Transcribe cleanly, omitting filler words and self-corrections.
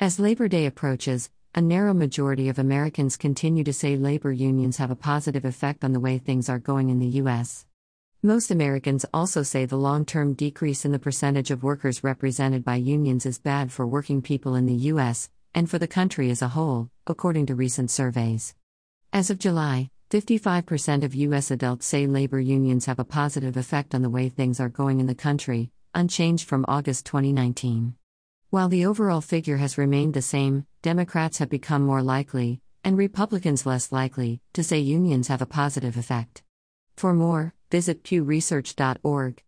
As Labor Day approaches, a narrow majority of Americans continue to say labor unions have a positive effect on the way things are going in the U.S. Most Americans also say the long-term decrease in the percentage of workers represented by unions is bad for working people in the U.S., and for the country as a whole, according to recent surveys. As of July, 55% of U.S. adults say labor unions have a positive effect on the way things are going in the country, unchanged from August 2019. While the overall figure has remained the same, Democrats have become more likely, and Republicans less likely, to say unions have a positive effect. For more, visit pewresearch.org.